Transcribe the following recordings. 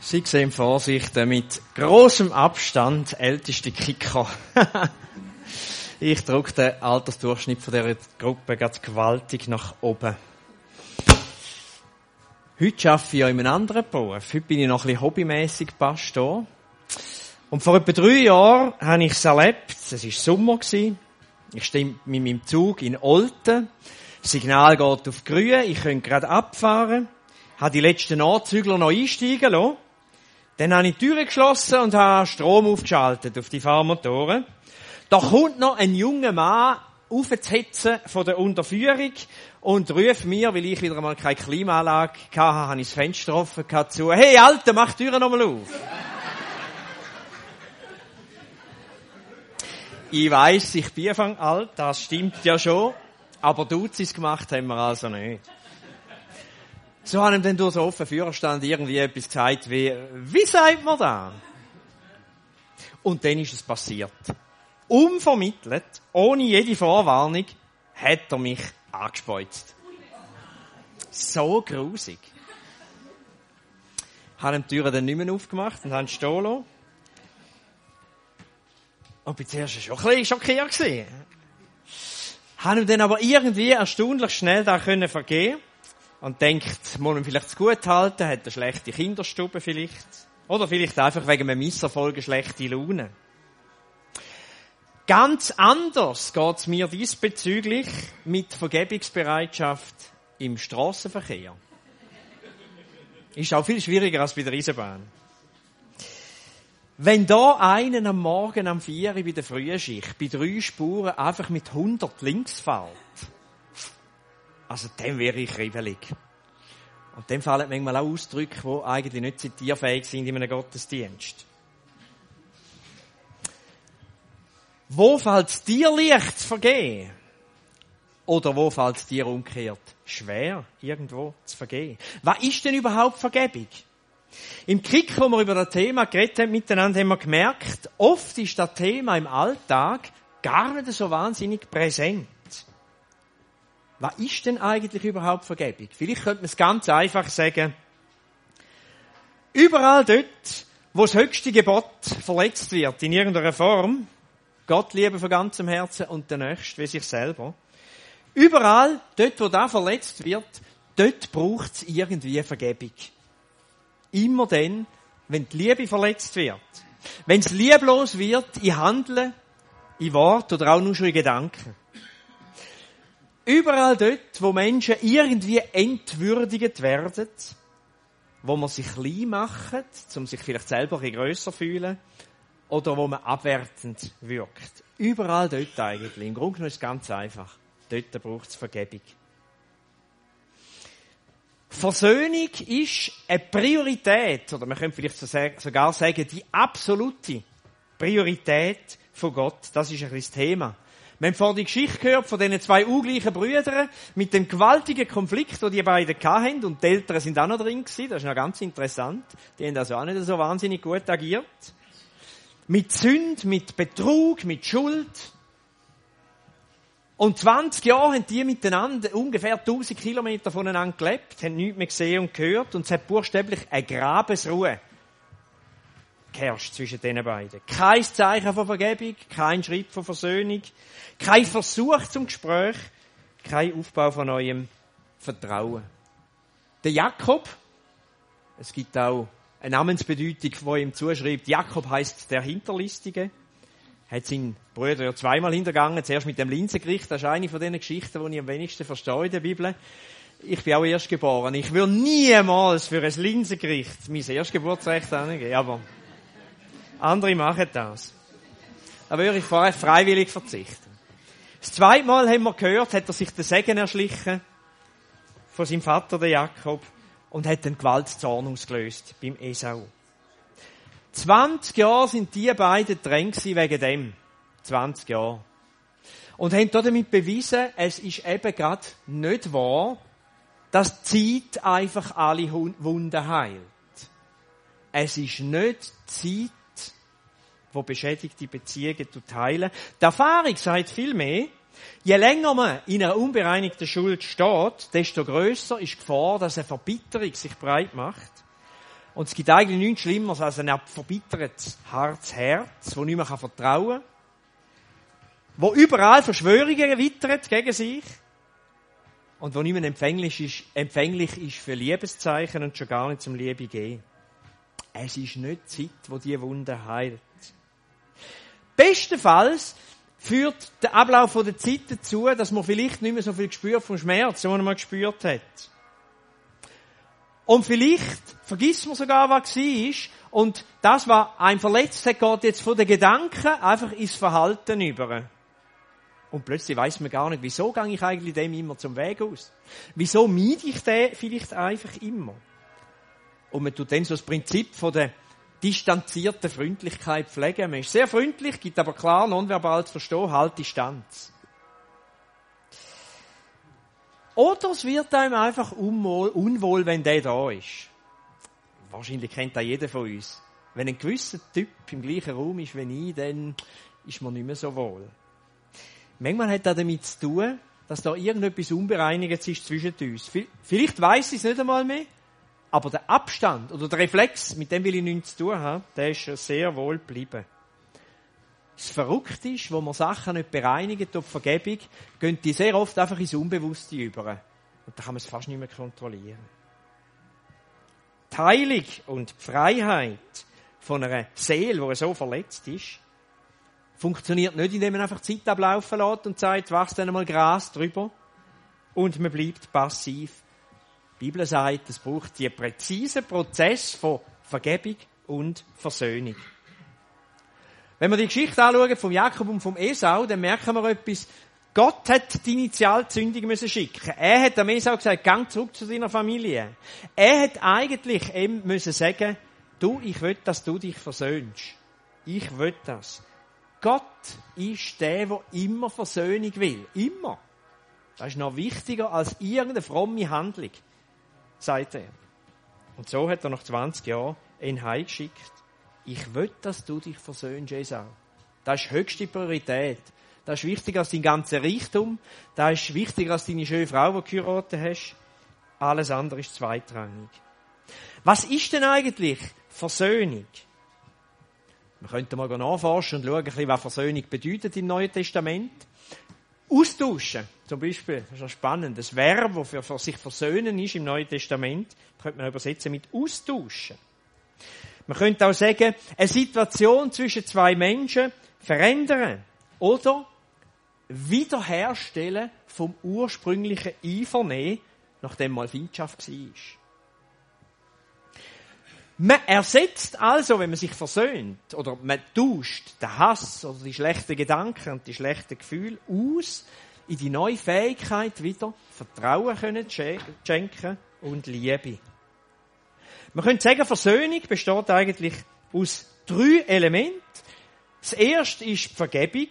Sie sehen vor sich den mit grossem Abstand älteste Kicker. Ich drücke den Altersdurchschnitt von dieser Gruppe ganz gewaltig nach oben. Heute arbeite ich ja in einem anderen Beruf. Heute bin ich noch ein bisschen hobbymässig Pastor. Und vor etwa 3 Jahren habe ich es erlebt. Es war Sommer. Ich stehe mit meinem Zug in Olten. Das Signal geht auf grün. Ich könnte gerade abfahren. Habe die letzten Anzügler noch einsteigen lassen. Dann habe ich die Türe geschlossen und habe Strom aufgeschaltet auf die Fahrmotoren. Da kommt noch ein junger Mann aufzuhetzen von der Unterführung und ruft mir, weil ich wieder einmal keine Klimaanlage hatte, habe ich das Fenster offen zu: «Hey, Alter, mach die Türe nochmal auf!» Ich weiss, ich bin Anfang alt, das stimmt ja schon, aber Duzis gemacht haben wir also nicht. So haben ihm dann durch den offenen Führerstand irgendwie etwas gesagt wie sagt man da? Und dann ist es passiert. Unvermittelt, ohne jede Vorwarnung, hat er mich angespeuzt. So grusig. Habe ihm die Türe dann nicht mehr aufgemacht und habe ihn stehen lassen. Und bin zuerst schon ein bisschen schockiert gewesen. Habe ihm dann aber irgendwie erstaunlich schnell da vergeben. Und denkt, muss man vielleicht zu gut halten, hat eine schlechte Kinderstube vielleicht. Oder vielleicht einfach wegen einem Misserfolg eine schlechte Laune. Ganz anders geht's mir diesbezüglich mit Vergebungsbereitschaft im Strassenverkehr. Ist auch viel schwieriger als bei der Eisenbahn. Wenn da einen am Morgen am 4 Uhr bei der Frühschicht bei 3 Spuren einfach mit 100 links fährt, also dann wäre ich kribbelig. Und dann fallen manchmal auch Ausdrücke, die eigentlich nicht zitierfähig sind in einem Gottesdienst. Wo fällt es dir leicht zu vergehen? Oder wo fällt es dir umgekehrt schwer, irgendwo zu vergehen? Was ist denn überhaupt Vergebung? Im Krieg, wo wir über das Thema geredet haben miteinander, haben wir gemerkt, oft ist das Thema im Alltag gar nicht so wahnsinnig präsent. Was ist denn eigentlich überhaupt Vergebung? Vielleicht könnte man es ganz einfach sagen: Überall dort, wo das höchste Gebot verletzt wird, in irgendeiner Form, Gott lieben von ganzem Herzen und der Nächste wie sich selber, überall dort, wo das verletzt wird, dort braucht es irgendwie Vergebung. Immer dann, wenn die Liebe verletzt wird. Wenn es lieblos wird in Handeln, in Wort oder auch nur schon in Gedanken. Überall dort, wo Menschen irgendwie entwürdigt werden, wo man sich klein macht, um sich vielleicht selber ein bisschen grösser zu fühlen, oder wo man abwertend wirkt. Überall dort eigentlich. Im Grunde genommen ist es ganz einfach. Dort braucht es Vergebung. Versöhnung ist eine Priorität, oder man könnte vielleicht sogar sagen, die absolute Priorität von Gott. Das ist ein bisschen das Thema. Wir haben vorhin die Geschichte gehört von diesen 2 ungleichen Brüdern mit dem gewaltigen Konflikt, den die beiden hatten, und die Eltern sind auch noch drin gewesen. Das ist noch ganz interessant. Die haben also auch nicht so wahnsinnig gut agiert. Mit Sünde, mit Betrug, mit Schuld. Und 20 Jahre haben die miteinander ungefähr 1000 Kilometer voneinander gelebt, haben nichts mehr gesehen und gehört, und es hat buchstäblich eine Grabesruhe geherrscht zwischen den beiden. Kein Zeichen von Vergebung, kein Schritt von Versöhnung, kein Versuch zum Gespräch, kein Aufbau von neuem Vertrauen. Der Jakob, es gibt auch eine Namensbedeutung, die ihm zuschreibt, Jakob heisst der Hinterlistige, hat seinen Bruder ja 2-mal hintergangen, zuerst mit dem Linsengericht. Das ist eine von diesen Geschichten, die ich am wenigsten verstehe in der Bibel. Ich bin auch erstgeboren. Ich würde niemals für ein Linsengericht mein Erstgeburtsrecht angeben, aber andere machen das. Da würde ich freiwillig verzichten. Das 2. Mal haben wir gehört, hat er sich den Segen erschlichen von seinem Vater, der Jakob, und hat den Gewaltzorn ausgelöst beim Esau. 20 Jahre sind die beiden dran wegen dem. 20 Jahre. Und haben damit bewiesen, es ist eben gerade nicht wahr, dass die Zeit einfach alle Wunden heilt. Es ist nicht die Zeit, die beschädigte Beziehungen heilen. Die Erfahrung sagt viel mehr, je länger man in einer unbereinigten Schuld steht, desto grösser ist die Gefahr, dass eine Verbitterung sich breit macht. Und es gibt eigentlich nichts Schlimmeres als ein verbittertes, hartes Herz, das nicht mehr vertrauen kann, wo überall Verschwörungen wittert gegen sich und wo nicht mehr empfänglich ist für Liebeszeichen und schon gar nicht zum Liebe geben. Es ist nicht die Zeit, wo die Wunde heilt. Bestenfalls führt der Ablauf der Zeit dazu, dass man vielleicht nicht mehr so viel spürt vom Schmerz, den man mal gespürt hat. Und vielleicht vergisst man sogar, was war. Und das, was ein verletzt hat, geht jetzt von den Gedanken einfach ins Verhalten über. Und plötzlich weiss man gar nicht, wieso gehe ich eigentlich dem immer zum Weg aus? Wieso meide ich den vielleicht einfach immer? Und man tut dann so das Prinzip von der distanzierten Freundlichkeit pflegen. Man ist sehr freundlich, gibt aber klar nonverbal zu verstehen, halt Distanz. Oder es wird einem einfach unwohl, wenn der da ist. Wahrscheinlich kennt das jeder von uns. Wenn ein gewisser Typ im gleichen Raum ist wie ich, dann ist man nicht mehr so wohl. Manchmal hat das damit zu tun, dass da irgendetwas Unbereinigtes ist zwischen uns. Vielleicht weiss ich es nicht einmal mehr, aber der Abstand oder der Reflex, mit dem will ich nichts zu tun haben, der ist sehr wohl geblieben. Das Verrückte ist, wo man Sachen nicht bereinigen durch Vergebung, gehen die sehr oft einfach ins Unbewusste über. Und da kann man es fast nicht mehr kontrollieren. Die Heilung und die Freiheit von einer Seele, die so verletzt ist, funktioniert nicht, indem man einfach Zeit ablaufen lässt und sagt, wachst dann einmal Gras drüber und man bleibt passiv. Die Bibel sagt, es braucht die präzisen Prozess von Vergebung und Versöhnung. Wenn wir die Geschichte anschauen vom Jakob und vom Esau, dann merken wir etwas. Gott hat die Initialzündung schicken. Er hat dem Esau gesagt, gang zurück zu deiner Familie. Er hat eigentlich ihm müssen sagen, du, ich will, dass du dich versöhnst. Ich will das. Gott ist der immer Versöhnung will. Immer. Das ist noch wichtiger als irgendeine fromme Handlung, sagt er. Und so hat er nach 20 Jahren ihn heimgeschickt. Ich will, dass du dich versöhnst, Esau. Das ist höchste Priorität. Das ist wichtiger als dein ganzer Reichtum. Das ist wichtiger als deine schöne Frau, die du geheiratet hast. Alles andere ist zweitrangig. Was ist denn eigentlich Versöhnung? Wir könnten mal nachforschen und schauen, was Versöhnung bedeutet im Neuen Testament. Austauschen, zum Beispiel, das ist ja spannend. Das Verb, das für sich versöhnen ist im Neuen Testament, könnte man übersetzen mit austauschen. Man könnte auch sagen, eine Situation zwischen zwei Menschen verändern oder wiederherstellen vom ursprünglichen Einvernehmen, nachdem mal Feindschaft war. Man ersetzt also, wenn man sich versöhnt, oder man tauscht den Hass oder die schlechten Gedanken und die schlechten Gefühle aus in die neue Fähigkeit, wieder Vertrauen zu schenken und Liebe. Man könnte sagen, Versöhnung besteht eigentlich aus 3 Elementen. Das erste ist die Vergebung.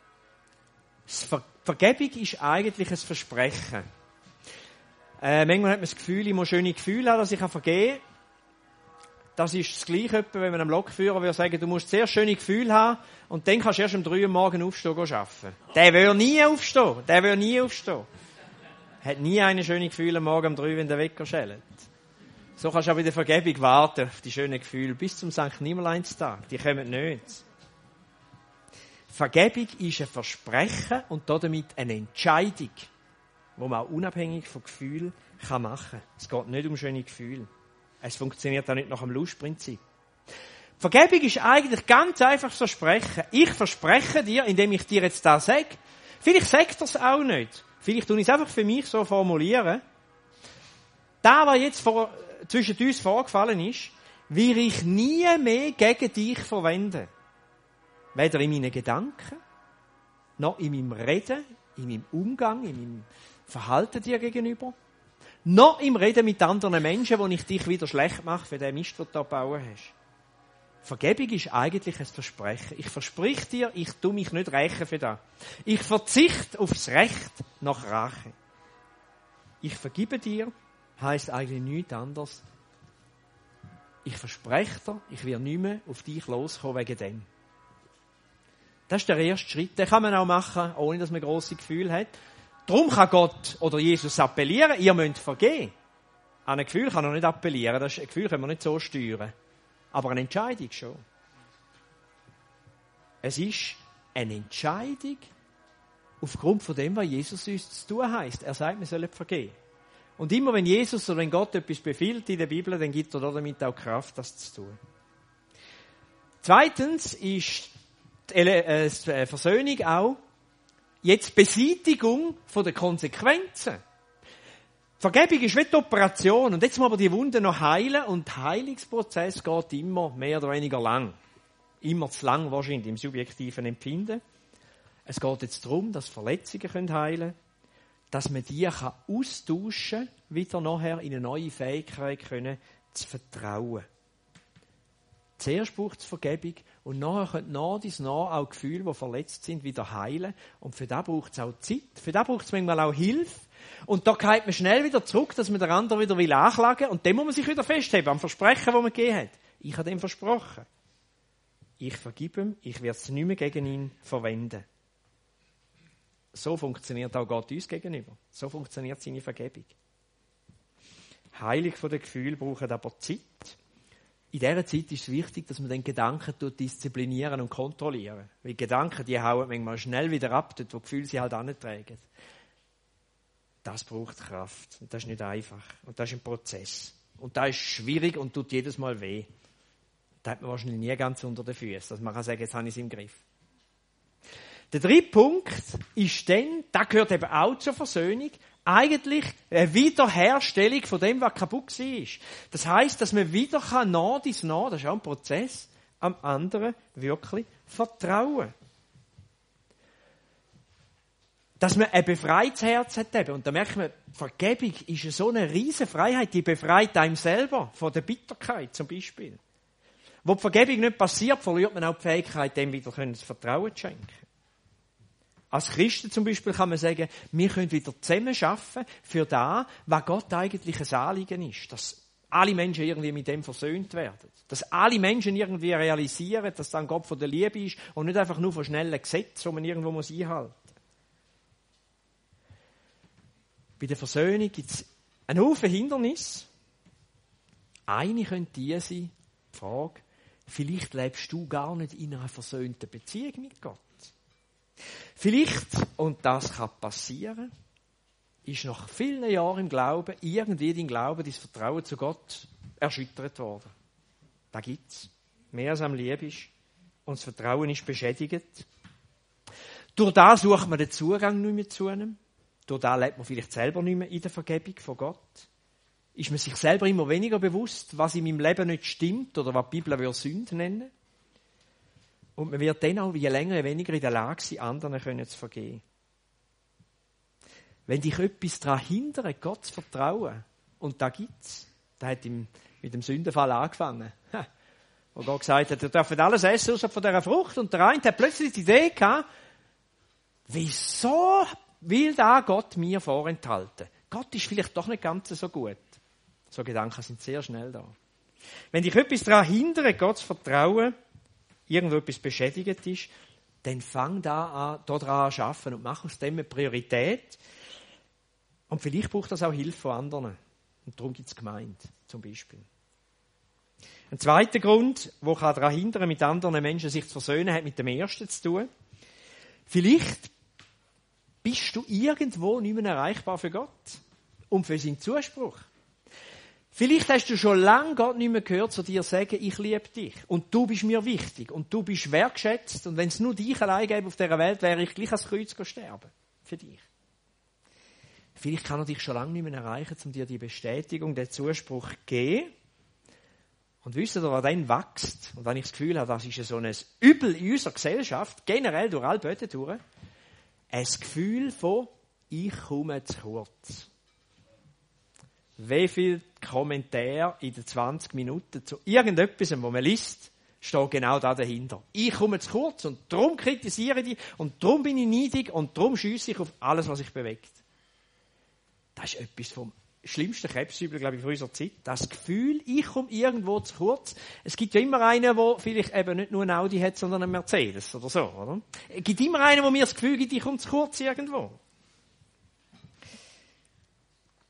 Vergebung ist eigentlich ein Versprechen. Manchmal hat man das Gefühl, ich muss schöne Gefühle haben, dass ich vergeben kann. Das ist das Gleiche, wenn man einem Lokführer würde sagen, du musst sehr schöne Gefühle haben und dann kannst du erst um 3 Uhr morgens aufstehen und arbeiten. Der will nie aufstehen. Hat nie eine schöne Gefühle am Morgen um 3 Uhr, wenn der Wecker schellt. So kannst du auch bei der Vergebung warten auf die schönen Gefühle bis zum St. Nimmerleinstag. Die kommen nicht. Vergebung ist ein Versprechen und damit eine Entscheidung, die man auch unabhängig von Gefühlen machen kann. Es geht nicht um schöne Gefühle. Es funktioniert auch nicht nach dem Lustprinzip. Vergebung ist eigentlich ganz einfach das Versprechen. Ich verspreche dir, indem ich dir jetzt das sage. Vielleicht sagt er es auch nicht. Vielleicht tue ich es einfach für mich so formulieren. Das, was jetzt zwischen uns vorgefallen ist, will ich nie mehr gegen dich verwenden. Weder in meinen Gedanken, noch in meinem Reden, in meinem Umgang, in meinem Verhalten dir gegenüber, noch im Reden mit anderen Menschen, wo ich dich wieder schlecht mache für den Mist, den du da gebaut hast. Vergebung ist eigentlich ein Versprechen. Ich versprich dir, ich tue mich nicht rächen für das. Ich verzichte aufs Recht nach Rache. Ich vergebe dir, heisst eigentlich nichts anderes. Ich verspreche dir, ich werde nicht mehr auf dich loskommen wegen dem. Das ist der erste Schritt. Den kann man auch machen, ohne dass man grosse Gefühle hat. Darum kann Gott oder Jesus appellieren, ihr müsst vergeben. An ein Gefühl kann er nicht appellieren, ein Gefühl können wir nicht so steuern. Aber eine Entscheidung schon. Es ist eine Entscheidung aufgrund von dem, was Jesus uns zu tun heisst. Er sagt, wir sollen vergeben. Und immer wenn Jesus oder wenn Gott etwas befiehlt in der Bibel, dann gibt er damit auch Kraft, das zu tun. Zweitens ist die Versöhnung auch jetzt Beseitigung von der Konsequenzen. Vergebung ist wie die Operation. Und jetzt muss aber die Wunde noch heilen. Und der Heilungsprozess geht immer mehr oder weniger lang. Immer zu lang wahrscheinlich im subjektiven Empfinden. Es geht jetzt darum, dass Verletzungen heilen können, dass man die austauschen kann, wieder nachher in eine neue Fähigkeit können, zu vertrauen. Zuerst braucht es Vergebung und nachher können nach dies nach auch Gefühle, die verletzt sind, wieder heilen. Und für das braucht es auch Zeit. Für das braucht es manchmal auch Hilfe. Und da geht man schnell wieder zurück, dass man den anderen wieder anklagen will. Und dann muss man sich wieder festheben am Versprechen, das man gegeben hat. Ich habe dem versprochen. Ich vergebe ihm, ich werde es nicht mehr gegen ihn verwenden. So funktioniert auch Gott uns gegenüber. So funktioniert seine Vergebung. Heilung von den Gefühlen braucht aber Zeit. In dieser Zeit ist es wichtig, dass man den Gedanken disziplinieren und kontrollieren. Weil Gedanken, die hauen manchmal schnell wieder ab, dort wo die Gefühle sie halt antragen. Das braucht Kraft. Und das ist nicht einfach. Und das ist ein Prozess. Und das ist schwierig und tut jedes Mal weh. Da hat man wahrscheinlich nie ganz unter den Füßen, dass man kann sagen, jetzt habe ich es im Griff. Der dritte Punkt ist dann, das gehört eben auch zur Versöhnung, eigentlich eine Wiederherstellung von dem, was kaputt war. Das heisst, dass man wieder nach dies nach, das ist auch ein Prozess, am anderen wirklich vertrauen. Dass man ein befreites Herz hat eben. Und da merkt man, Vergebung ist so eine riesige Freiheit, die befreit einem selber von der Bitterkeit zum Beispiel. Wo die Vergebung nicht passiert, verliert man auch die Fähigkeit, dem wieder das Vertrauen zu schenken. Als Christen zum Beispiel kann man sagen, wir können wieder zusammen arbeiten für das, was Gott eigentlich ein Anliegen ist. Dass alle Menschen irgendwie mit dem versöhnt werden. Dass alle Menschen irgendwie realisieren, dass dann Gott von der Liebe ist und nicht einfach nur von schnellen Gesetzen, die man irgendwo einhalten muss. Bei der Versöhnung gibt es einen Haufen Hindernisse. Eine könnte die sein, die Frage, vielleicht lebst du gar nicht in einer versöhnten Beziehung mit Gott. Vielleicht, und das kann passieren, ist nach vielen Jahren im Glauben irgendwie dein Glaube, dein Vertrauen zu Gott erschüttert worden. Da gibt es. Mehr als am Lieb ist. Und das Vertrauen ist beschädigt. Durch das sucht man den Zugang nicht mehr zu ihm. Durch das lebt man vielleicht selber nicht mehr in der Vergebung von Gott. Ist man sich selber immer weniger bewusst, was in meinem Leben nicht stimmt oder was die Bibel Sünde nennen. Und man wird dann auch je länger, je weniger in der Lage sein, anderen zu vergeben. Wenn dich etwas daran hindert, Gott zu vertrauen, und da gibt's, da hat mit dem Sündenfall angefangen, wo Gott gesagt hat, ihr dürft alles essen außer von dieser Frucht, und der eine hat plötzlich die Idee gehabt, wieso will da Gott mir vorenthalten? Gott ist vielleicht doch nicht ganz so gut. So Gedanken sind sehr schnell da. Wenn dich etwas daran hindert, Gott zu vertrauen, irgendwo etwas beschädigt ist, dann fang da an, daran zu arbeiten und mach aus dem eine Priorität. Und vielleicht braucht das auch Hilfe von anderen. Und darum gibt es Gemeinde, zum Beispiel. Ein zweiter Grund, der daran hindern kann, mit anderen Menschen sich zu versöhnen, hat mit dem ersten zu tun. Vielleicht bist du irgendwo nicht mehr erreichbar für Gott und für seinen Zuspruch. Vielleicht hast du schon lange Gott nicht mehr gehört, zu dir sagen, ich liebe dich und du bist mir wichtig und du bist wertschätzt und wenn es nur dich allein gäbe auf dieser Welt, wäre ich gleich ans Kreuz sterben. Für dich. Vielleicht kann er dich schon lange nicht mehr erreichen, um dir die Bestätigung, den Zuspruch zu geben. Und wisst ihr, was dann wächst, und wenn ich das Gefühl habe, das ist so ein Übel in unserer Gesellschaft, generell durch alle Böden durch, ein Gefühl von, ich komme zu kurz. Wie viele Kommentare in den 20 Minuten zu irgendetwas, wo man liest, steht genau da dahinter. Ich komme zu kurz und darum kritisiere ich dich und darum bin ich neidig und darum schiesse ich auf alles, was sich bewegt. Das ist etwas vom schlimmsten Krebsübel, glaube ich, von unserer Zeit. Das Gefühl, ich komme irgendwo zu kurz. Es gibt ja immer einen, der vielleicht eben nicht nur ein Audi hat, sondern einen Mercedes oder so, oder? Es gibt immer einen, der mir das Gefühl gibt, ich komme zu kurz irgendwo.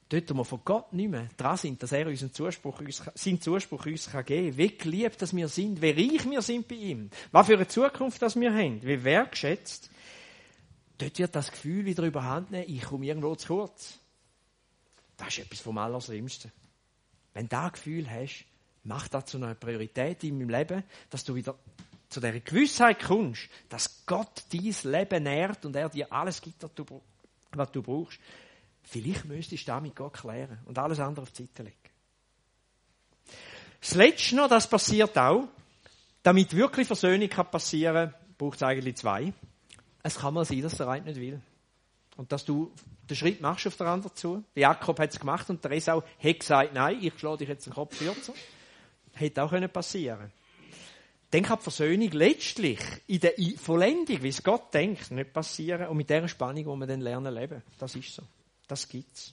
dort, wo wir von Gott nicht mehr dran sind, dass er seinen Zuspruch uns geben kann, wie geliebt dass wir sind, wie reich wir sind bei ihm, was für eine Zukunft dass wir haben, wie wertschätzt, dort wird das Gefühl wieder überhand nehmen, ich komme irgendwo zu kurz. Das ist etwas vom Allerschlimmsten. Wenn du das Gefühl hast, mach das zu einer Priorität in meinem Leben, dass du wieder zu dieser Gewissheit kommst, dass Gott dein Leben nährt und er dir alles gibt, was du brauchst. Vielleicht müsstest du das mit Gott klären und alles andere auf die Seite legen. Das Letzte noch, das passiert auch, damit wirklich Versöhnung passieren kann, braucht es eigentlich zwei. Es kann mal sein, dass der eine nicht will. Und dass du den Schritt machst auf den anderen zu. Der Jakob hat es gemacht und der Esau hat gesagt, nein, ich schlage dich jetzt den Kopf kürzer. Hätte auch passieren können. Dann kann die Versöhnung letztlich in der Vollendung, wie es Gott denkt, nicht passieren. Und mit dieser Spannung, die wir dann lernen leben. Das ist so. Das gibt's.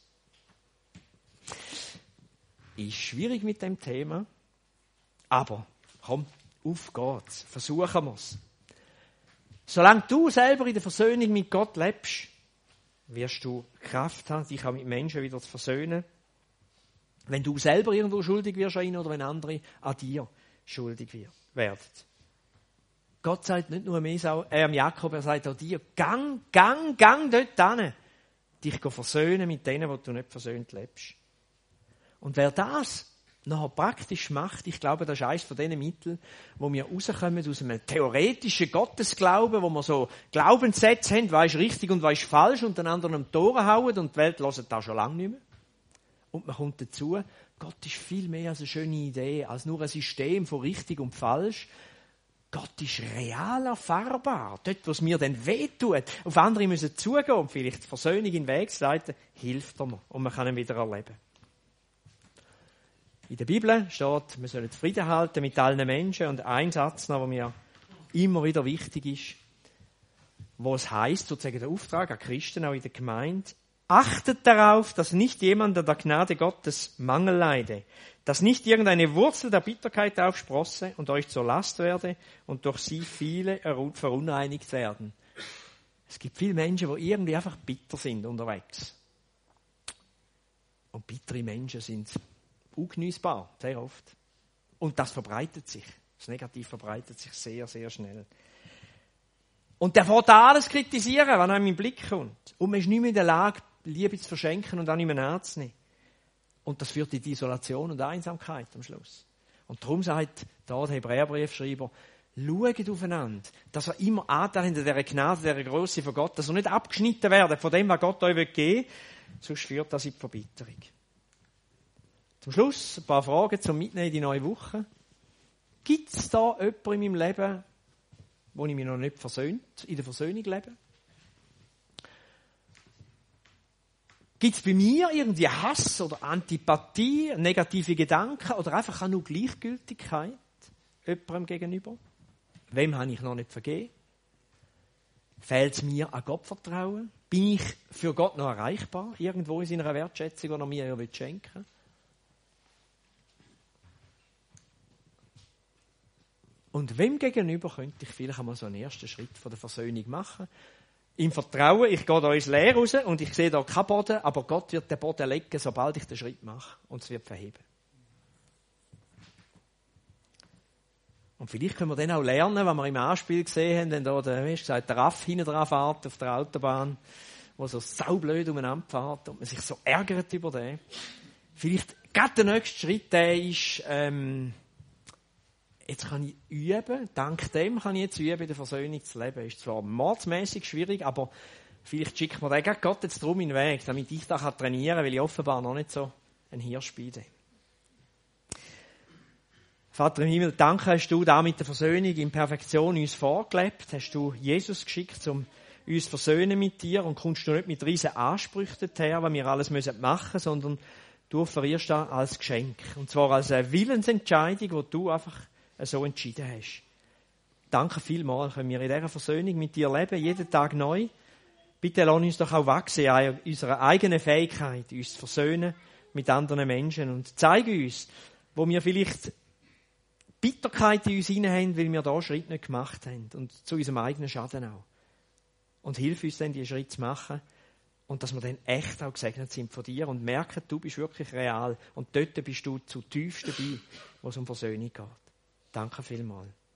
Ist schwierig mit dem Thema. Aber, komm, auf geht's. Versuchen wir's. Solange du selber in der Versöhnung mit Gott lebst, wirst du Kraft haben, dich auch mit Menschen wieder zu versöhnen. Wenn du selber irgendwo schuldig wirst an ihnen oder wenn andere an dir schuldig werden. Gott sagt nicht nur am Jakob, er sagt auch dir, gang dort hin, dich versöhnen mit denen, die du nicht versöhnt lebst. Und wer das nachher praktisch macht, ich glaube, das ist eines von diesen Mitteln, wo wir rauskommen aus einem theoretischen Gottesglauben, wo wir so Glaubenssätze haben, was ist richtig und was ist falsch, und den anderen am Toren hauen und die Welt hört das schon lange nicht mehr. Und man kommt dazu, Gott ist viel mehr als eine schöne Idee, als nur ein System von richtig und falsch. Gott ist real erfahrbar. Dort, wo es mir dann wehtut, auf andere müssen zugehen und vielleicht die Versöhnung in den Weg zu leiten, hilft er mir und man kann ihn wieder erleben. In der Bibel steht, wir sollen Frieden halten mit allen Menschen, und ein Satz, der mir immer wieder wichtig ist, wo es heisst, sozusagen der Auftrag an Christen auch in der Gemeinde, achtet darauf, dass nicht jemand an der Gnade Gottes Mangel leide, dass nicht irgendeine Wurzel der Bitterkeit aufsprosse und euch zur Last werde und durch sie viele verunreinigt werden. Es gibt viele Menschen, die irgendwie einfach bitter sind unterwegs. Und bittere Menschen sind ungenießbar, sehr oft. Und das verbreitet sich. Das Negativ verbreitet sich sehr, sehr schnell. Und der fährt alles kritisieren, was einem in den Blick kommt. Und man ist nicht mehr in der Lage, Liebe zu verschenken und auch nicht mehr anzunehmen. Und das führt in die Isolation und Einsamkeit am Schluss. Und darum sagt da der Hebräerbriefschreiber, schaut aufeinander, dass wir immer Anteil haben an dieser Gnade, dieser Grösse von Gott, dass wir nicht abgeschnitten werden von dem, was Gott euch geben will, sonst führt das in die Verbitterung. Zum Schluss ein paar Fragen zum Mitnehmen in die neue Woche. Gibt es da jemanden in meinem Leben, wo ich mich noch nicht in der Versöhnung lebe? Gibt es bei mir irgendwie Hass oder Antipathie, negative Gedanken oder einfach auch nur Gleichgültigkeit jemandem gegenüber? Wem habe ich noch nicht vergeben? Fehlt es mir an Gottvertrauen? Bin ich für Gott noch erreichbar? Irgendwo in seiner Wertschätzung, die er mir schenken will? Und wem gegenüber könnte ich vielleicht einmal so einen ersten Schritt von der Versöhnung machen? Im Vertrauen, ich gehe da ins Leere raus und ich sehe da keinen Boden, aber Gott wird den Boden legen, sobald ich den Schritt mache. Und es wird verheben. Und vielleicht können wir dann auch lernen, was wir im Anspiel gesehen haben, wenn da der Raff hinten dran fährt auf der Autobahn, wo so saublöd umeinander fährt und man sich so ärgert über den. Vielleicht gerade der nächste Schritt, der ist, jetzt kann ich üben, dank dem kann ich jetzt üben, in der Versöhnung zu leben. Ist zwar mordsmässig schwierig, aber vielleicht schickt mir der Gott jetzt drum in den Weg, damit ich da trainieren kann, weil ich offenbar noch nicht so ein Hirsch bin. Vater im Himmel, danke, hast du da mit der Versöhnung in Perfektion uns vorgelebt, hast du Jesus geschickt, um uns zu versöhnen mit dir, und kommst du nicht mit riesen Ansprüchen her, was wir alles machen müssen, sondern du offerierst das als Geschenk. Und zwar als eine Willensentscheidung, die du einfach so entschieden hast. Danke vielmals, können wir in dieser Versöhnung mit dir leben, jeden Tag neu. Bitte lass uns doch auch wachsen in unserer eigenen Fähigkeit, uns zu versöhnen mit anderen Menschen, und zeige uns, wo wir vielleicht Bitterkeit in uns hinein haben, weil wir da Schritt nicht gemacht haben, und zu unserem eigenen Schaden auch. Und hilf uns dann, diese Schritte zu machen Und dass wir dann echt auch gesegnet sind von dir und merken, du bist wirklich real. Und dort bist du zutiefst dabei, wo es um Versöhnung geht. Danke vielmals.